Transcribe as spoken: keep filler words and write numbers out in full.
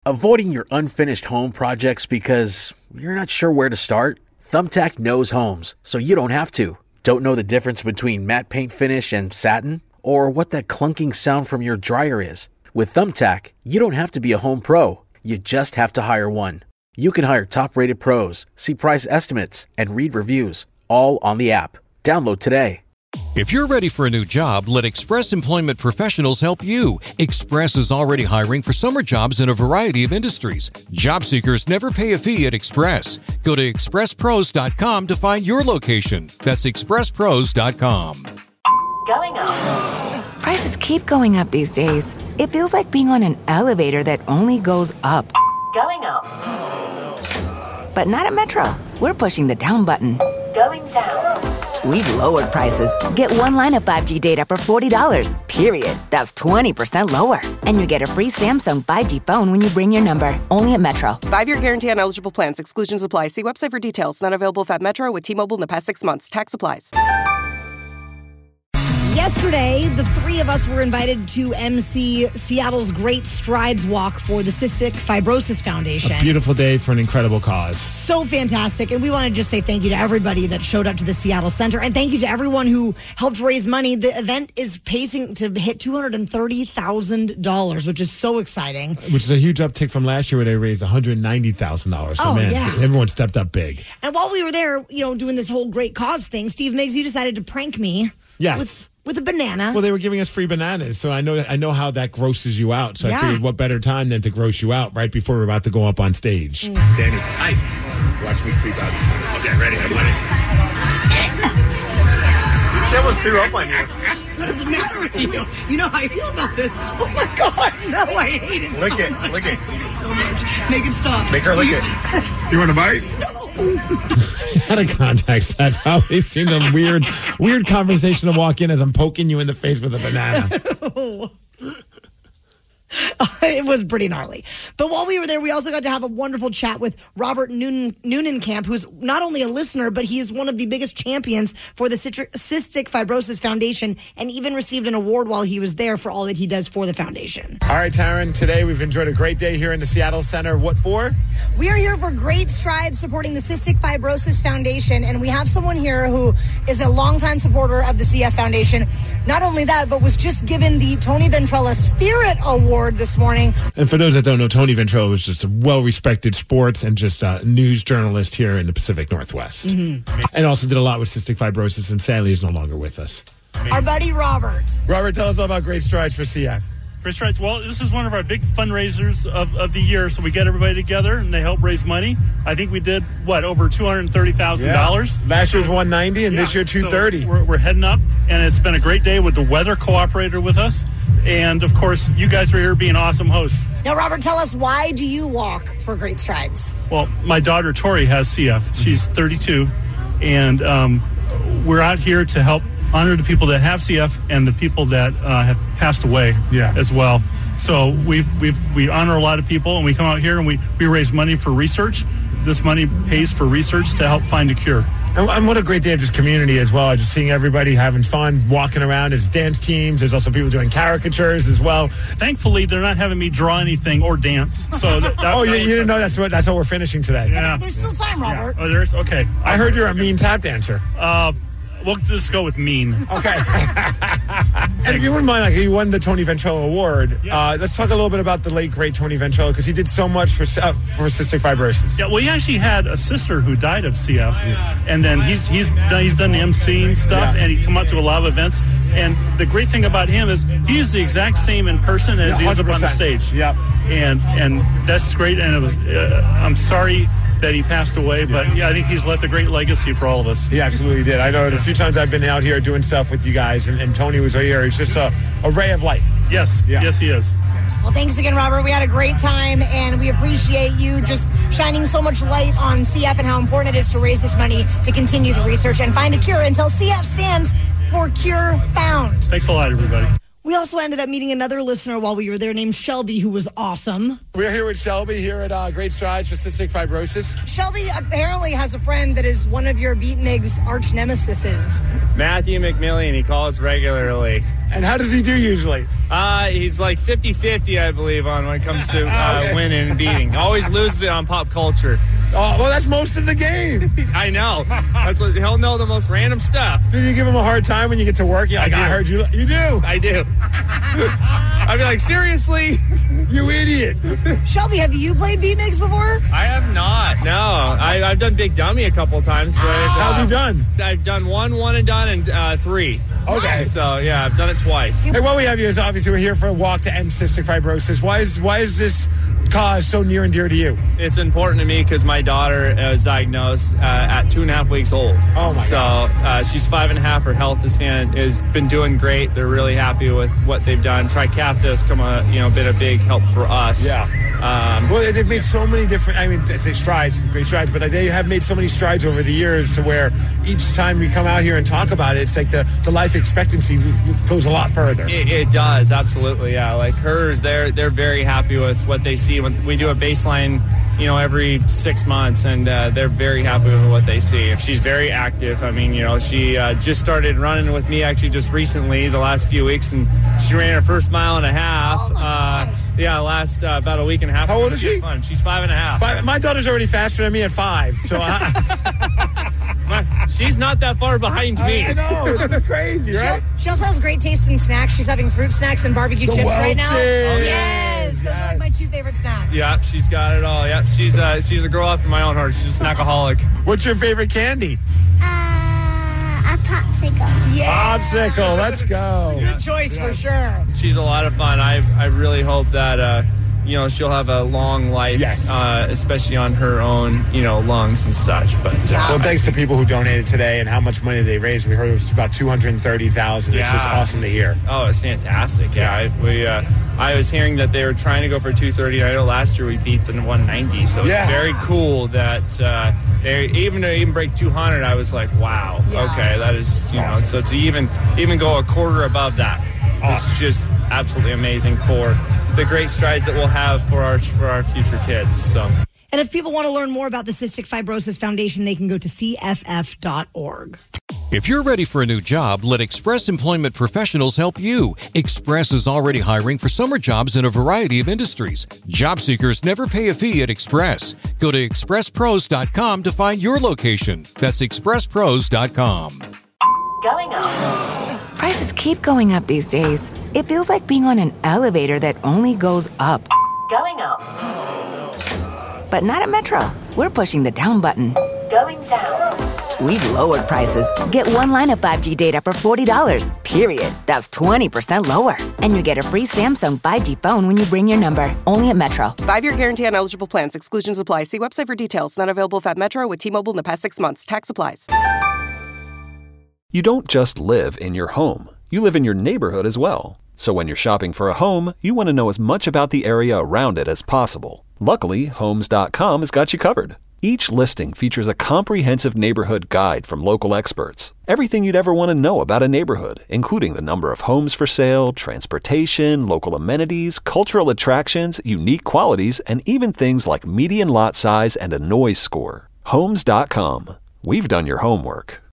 Avoiding your unfinished home projects because you're not sure where to start? Thumbtack knows homes, so you don't have to. Don't know the difference between matte paint finish and satin? Or what that clunking sound from your dryer is? With Thumbtack, you don't have to be a home pro. You just have to hire one. You can hire top-rated pros, see price estimates, and read reviews, all on the app. Download today. If you're ready for a new job, let Express Employment Professionals help you. Express is already hiring for summer jobs in a variety of industries. Job seekers never pay a fee at Express. Go to express pros dot com to find your location. That's express pros dot com. Going up. Prices keep going up these days. It feels like being on an elevator that only goes up. Going up. But not at Metro. We're pushing the down button. Going down. We've lowered prices. Get one line of five G data for forty dollars, period. That's twenty percent lower. And you get a free Samsung five G phone when you bring your number. Only at Metro. Five-year guarantee on eligible plans. Exclusions apply. See website for details. Not available at Metro with T-Mobile in the past six months. Tax applies. Yesterday, the three of us were invited to M C Seattle's Great Strides Walk for the Cystic Fibrosis Foundation. A beautiful day for an incredible cause. So fantastic. And we want to just say thank you to everybody that showed up to the Seattle Center. And thank you to everyone who helped raise money. The event is pacing to hit two hundred thirty thousand dollars, which is so exciting. Which is a huge uptick from last year where they raised one hundred ninety thousand dollars. So, oh, man, yeah. everyone stepped up big. And while we were there, you know, doing this whole great cause thing, Steve Miggs, you decided to prank me. Yes. With, with a banana. Well, they were giving us free bananas, so I know I know how that grosses you out. So Yeah. I figured what better time than to gross you out right before we're about to go up on stage. Mm. Danny, hi. Watch me creep out. Okay, ready? I'm ready. She almost threw up on you. What does it matter with you? You know how I feel about this. Oh my God, no, I hate it Lick so it, much. lick it. I hate it so much. Make it stop. Make her lick it. You want to bite? Out of context, that probably seemed a weird, weird conversation to walk in as I'm poking you in the face with a banana. It was pretty gnarly. But while we were there, we also got to have a wonderful chat with Robert Noonan, Neunenkamp, who's not only a listener, but he is one of the biggest champions for the Cystic Fibrosis Foundation and even received an award while he was there for all that he does for the foundation. All right, Taryn, today we've enjoyed a great day here in the Seattle Center. What for? We are here for Great Strides supporting the Cystic Fibrosis Foundation, and we have someone here who is a longtime supporter of the C F Foundation. Not only that, but was just given the Tony Ventrella Spirit Award this morning. And for those that don't know, Tony Ventrella was just a well-respected sports and just a news journalist here in the Pacific Northwest. Mm-hmm. And also did a lot with cystic fibrosis, and sadly is no longer with us. Our buddy Robert. Robert, tell us all about Great Strides for C F. Great Strides. Well, this is one of our big fundraisers of, of the year, so we get everybody together and they help raise money. I think we did, what, over two hundred thirty thousand dollars? Yeah. Last year was one hundred ninety thousand dollars and yeah. this year two hundred thirty thousand dollars. So we're, we're heading up, and it's been a great day with the weather cooperated with us. And, of course, you guys are here being awesome hosts. Now, Robert, tell us, why do you walk for Great Strides? Well, my daughter, Tori, has C F. She's thirty-two, and um, we're out here to help honor the people that have C F and the people that uh, have passed away yeah. as well. So we've, we've, we honor a lot of people, and we come out here and we, we raise money for research. This money pays for research to help find a cure. And, and what a great day of just community as well. Just seeing everybody having fun, walking around. There's dance teams. There's also people doing caricatures as well. Thankfully, they're not having me draw anything or dance. So that, that, oh, that you, you didn't know that's what that's how we're finishing today. Yeah. There's still time, Robert. Yeah. Oh, there's okay. I heard you're a mean tap dancer. Uh, we'll just go with mean. Okay. And if you wouldn't mind, like, you won the Tony Ventrella Award. Yeah. Uh, let's talk a little bit about the late, great Tony Ventrella, because he did so much for uh, for cystic fibrosis. Yeah, well, he actually had a sister who died of C F, and then he's he's done, he's done the emceeing stuff, yeah. and he come out to a lot of events. And the great thing about him is he's the exact same in person as yeah, he is up on the stage. Yep. And and that's great. And it was uh, I'm sorry that he passed away, but yeah, I think he's left a great legacy for all of us. He absolutely did. I know yeah. a few times I've been out here doing stuff with you guys, and, and Tony was here. He's just a, a ray of light. Yes, yeah. yes, he is. Well, thanks again, Robert. We had a great time, and we appreciate you just shining so much light on C F and how important it is to raise this money to continue the research and find a cure until C F stands for Cure Found. Thanks a lot, everybody. We also ended up meeting another listener while we were there named Shelby, who was awesome. We're here with Shelby here at uh, Great Strides for Cystic Fibrosis. Shelby apparently has a friend that is one of your Beat Mig's arch nemesises. Matthew McMillian, he calls regularly. And how does he do usually? Uh, he's like fifty-fifty, I believe, on when it comes to uh, okay. winning and beating. Always loses it on pop culture. Oh, well, that's most of the game. I know. That's what, he'll know the most random stuff. So you give him a hard time when you get to work? You're like, I, I heard you. You do? I do. I'd be like, seriously? You idiot. Shelby, have you played Beat Migs before? I have not. No. I, I've done Big Dummy a couple of times. But uh, How have you done? I've done one, one and done, and uh, three. Okay. Nice. So, yeah, I've done it twice. Hey, what we have here is obviously we're here for a walk to end cystic fibrosis. Why is, why is this cause so near and dear to you? It's important to me because my daughter was diagnosed uh, at two and a half weeks old. Oh my So uh, she's five and a half. Her health is fan has been doing great. They're really happy with what they've done. Trikafta has come a you know been a big help for us. Yeah. Um, well, they've made so many different. I mean, I say strides, great strides, but they have made so many strides over the years to where each time we come out here and talk about it, it's like the, the life expectancy goes a lot further. It, it does, absolutely, yeah. Like hers, they're they're very happy with what they see when we do a baseline, you know, every six months, and uh, they're very happy with what they see. She's very active. I mean, you know, she uh, just started running with me actually just recently, the last few weeks, and she ran her first mile and a half. Oh uh, yeah, last uh, about a week and a half. How old is she? Fun. She's five and a half. Five, my daughter's already faster than me at five, so I... my, she's not that far behind me. I, I know, it's crazy, right? She, she also has great taste in snacks. She's having fruit snacks and barbecue the chips Welch's. right now. Oh, yes, yes, those are like my two favorite snacks. Yeah, she's got it all. Yeah, she's uh, she's a girl after my own heart. She's a snackaholic. What's your favorite candy? Uh, a popsicle. Yeah. Popsicle, let's go. It's a good choice yeah. for sure. She's a lot of fun. I I really hope that uh, you know she'll have a long life, yes. uh, especially on her own, you know, lungs and such. But uh, well, thanks to people who donated today and how much money they raised. We heard it was about two hundred thirty thousand. Yeah. It's just awesome to hear. Oh, it's fantastic. Yeah, I, we. Uh, I was hearing that they were trying to go for two thirty. I know last year we beat the one ninety, so yeah. it's very cool that uh, they even to even break two hundred. I was like, wow, yeah. okay, that is you awesome. know. So to even even go a quarter above that, awesome. It's just absolutely amazing for the great strides that we'll have for our for our future kids. So. And if people want to learn more about the Cystic Fibrosis Foundation, they can go to C F F dot org. If you're ready for a new job, let Express Employment Professionals help you. Express is already hiring for summer jobs in a variety of industries. Job seekers never pay a fee at Express. Go to express pros dot com to find your location. That's express pros dot com. Going up. Prices keep going up these days. It feels like being on an elevator that only goes up. Going up. But not at Metro. We're pushing the down button. Going down. We've lowered prices. Get one line of five G data for forty dollars, period. That's twenty percent lower. And you get a free Samsung five G phone when you bring your number. Only at Metro. Five-year guarantee on eligible plans. Exclusions apply. See website for details. Not available if at Metro with T-Mobile in the past six months. Tax applies. You don't just live in your home. You live in your neighborhood as well. So when you're shopping for a home, you want to know as much about the area around it as possible. Luckily, Homes dot com has got you covered. Each listing features a comprehensive neighborhood guide from local experts. Everything you'd ever want to know about a neighborhood, including the number of homes for sale, transportation, local amenities, cultural attractions, unique qualities, and even things like median lot size and a noise score. Homes dot com. We've done your homework.